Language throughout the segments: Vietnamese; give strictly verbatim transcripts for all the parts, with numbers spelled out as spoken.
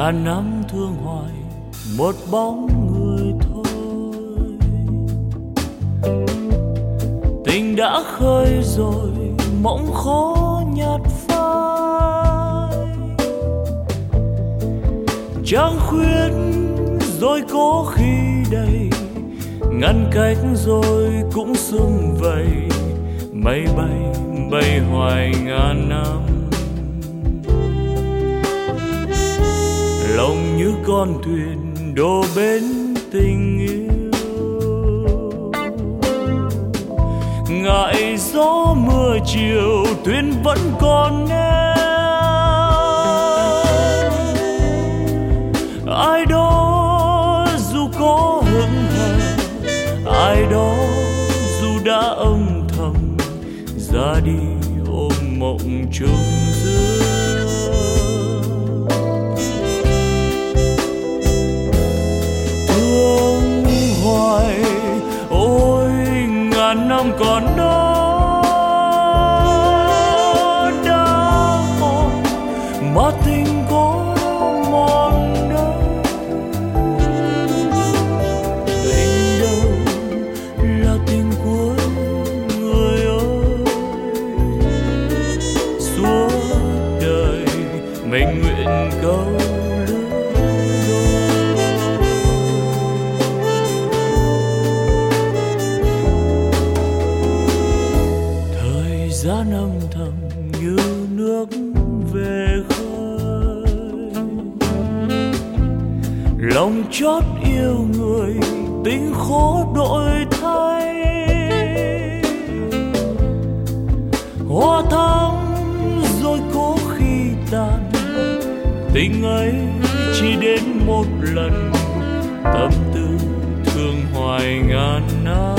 ngàn năm thương hoài một bóng người thôi. Tình đã khơi rồi mộng khó nhạt phai, trăng khuyết rồi có khi đầy, ngăn cách rồi cũng sum vầy, mây bay bay hoài ngàn năm. Lòng như con thuyền đổ bên tình yêu, ngại gió mưa chiều thuyền vẫn còn neo. Ai đó dù có hững hờ, ai đó dù đã âm thầm ra đi ôm mộng chung giữa. Thương hoài ôi ngàn năm còn đó, đã mòn mà tình có mòn đâu. Tình đâu là tình cuối người ơi, suốt đời mình nguyện câu gian âm thầm như nước về khơi. Lòng chót yêu người tình khó đổi thay, hoa thắm rồi có khi tàn, tình ấy chỉ đến một lần, tâm tư thương hoài ngàn năm.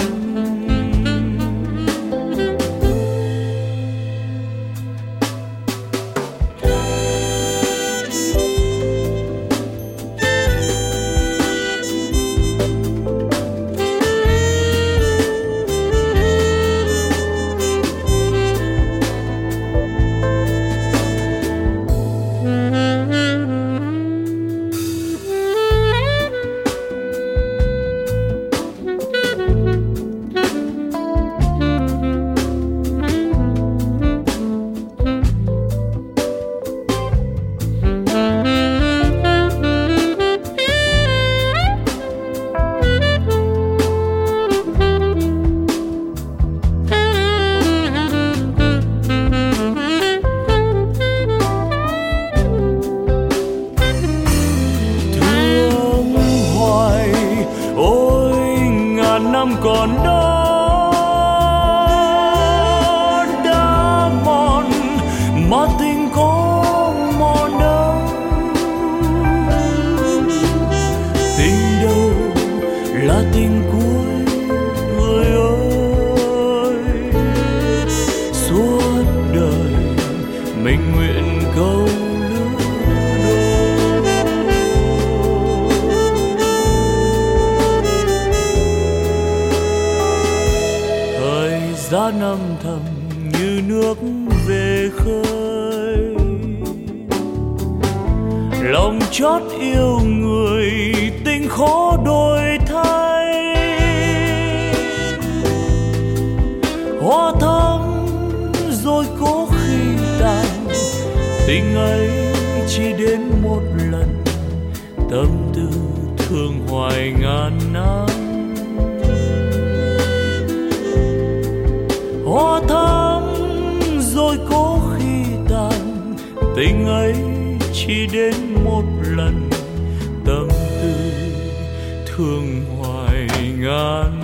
Năm còn đó đã mòn mà tình có mòn đâu. Tình đâu là tình cuối người ơi, suốt đời mình nguyện câu gian âm thầm như nước về khơi. Lòng chót yêu người tình khó đổi thay, hoa thắm rồi có khi tàn, tình ấy chỉ đến một lần, tâm tư thương hoài ngàn năm. Hoa thắm rồi có khi tàn, tình ấy chỉ đến một lần, tâm tư thương hoài ngàn